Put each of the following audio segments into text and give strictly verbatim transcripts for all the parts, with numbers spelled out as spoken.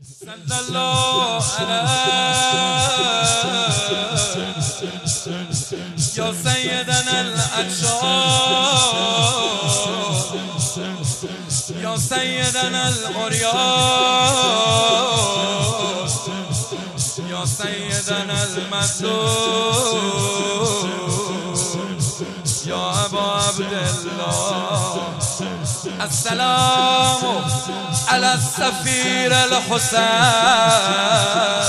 صلی الله علیه یا سیدنا الاعشاق یا سیدنا الاریاس یا سیدنا المظلوم یا ابا عبدالله. السلام علی السفیر الحسین.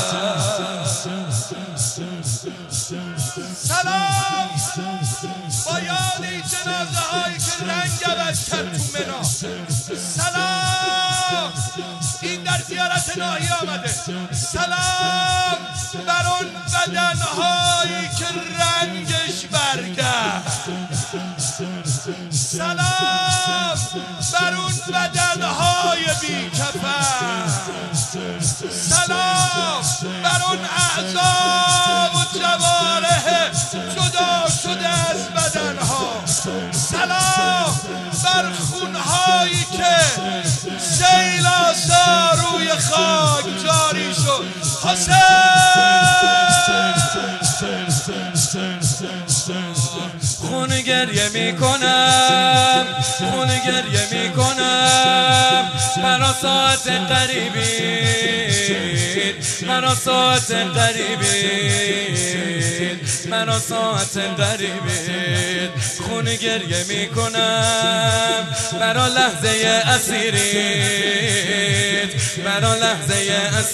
سلام با یادی جنازه هایی که رنگ عوض کرد تو منا. سلام این در زیارت ناهی آمده. سلام بر اون بدن هایی که رنگش برگشت. سلام بر اون بدن های بی کفن. سلام بر اون اعضا و جوارح جدا شده از بدن ها. سلام بر خون هایی که سیل آسا روی خاک جاری شد. خون گریه می کنم، خون گریه می کنم برا ساعت قریبین، برا ساعت قریبین، برا ساعت قریبین. خون گریه می کنم برا لحظه اسیرین، برا لحظه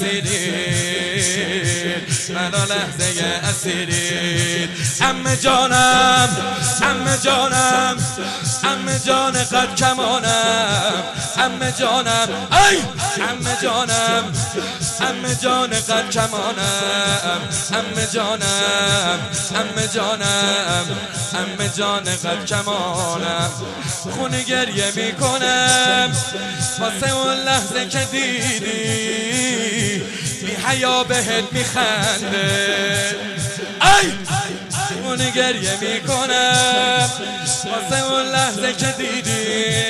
اسیرین، برا لحظه اسیرین. عمه جانم، عمه جانم، عمه جان قد کمانم، عمه جانم، ای عمه جانم، عمه جان قد کمانم، عمه جانم، عمه جانم، عمه جان قد کمانم. خون گریه می کنم واسه اون لحظه که دیدی بی حیا بهت می خنده. ای خون گریه می کنم واسه اون لحظه که دیدی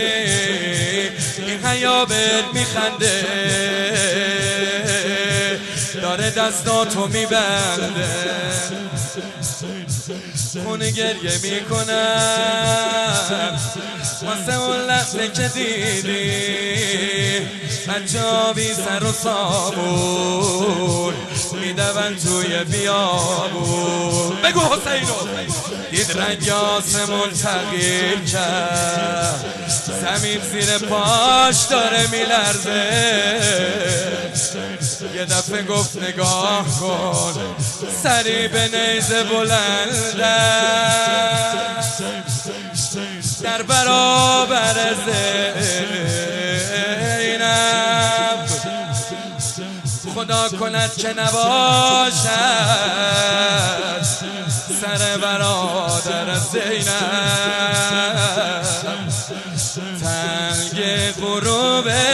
این حیا بهت می خنده. داره دستاتو می بنده. خون گریه می کنم واسه اون لحظه که دیدی بچه ها بی سر و سامون میدون توی بیابون. بگو حسینو. دید رنگ آسمون تغییر کرد، زمین زیر پاش داره میلرزه. یه دفعه گفت نگاه کن سری به نیزه بلنده در برابر زینب. خدا کند که نباشد سر برادر زینب. تنگ غروبه،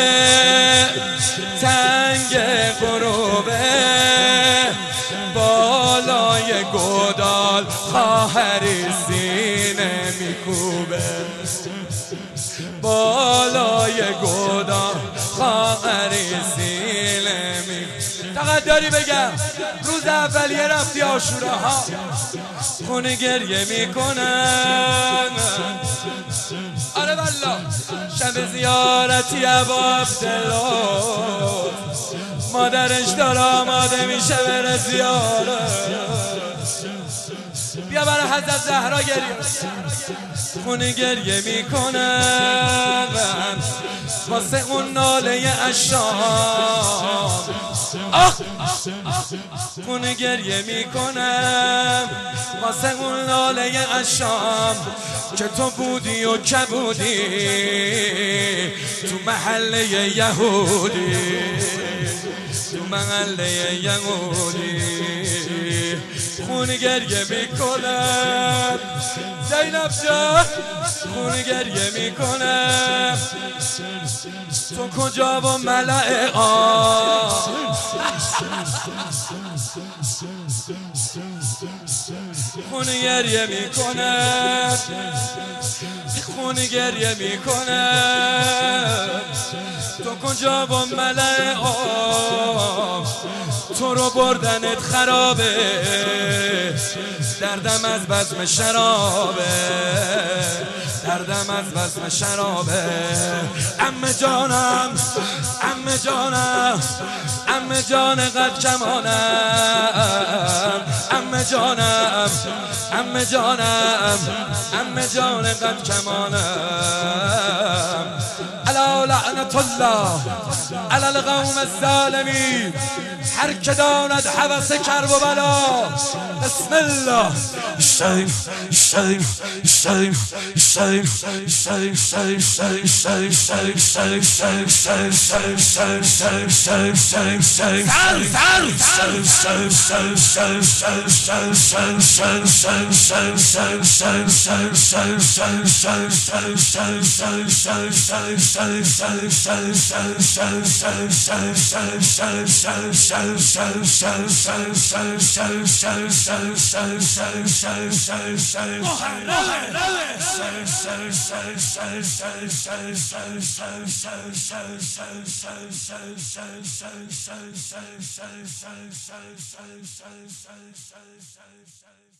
تنگ غروبه بالای گودال خواهری سینه میکوبه. بالای گودال خواهری سینه میکوبه. فقط داری بگم روز اولیه رفتی عاشورا ها. خون گریه میکنن. آره والله شب زیارتی ابا عبدالله مادرش داره آماده میشه بره زیارت. بیا برای حضرت زهرا گریه. خون گریه میکنم واسه اون ناله اشام. آخ خون گریه میکنم واسه اون ناله اشام که تو بودی و که بودی تو محله یهودی، تو محله یهودی. خون گریه میکنم زینب جان، خون گریه میکنم. تو کجا و ملع آن خون گریه میکنم، خون گریه میکنم. تو کجا و ملع آن رو بردنت خرابه، دردم از بزم شرابه، دردم از بزم شرابه. عمه جانم عمه جانم عمه جان قد کمانم، عمه جانم عمه جانم عمه جان قد کمانم. الا لعنت الله علی القوم الظالمین. هر که داند هوس کرب و بلا. بسم الله. شیم شیم شیم شیم شیم شیم شیم شیم شیم شیم شیم شیم شیم شیم شیم شیم شیم شیم شیم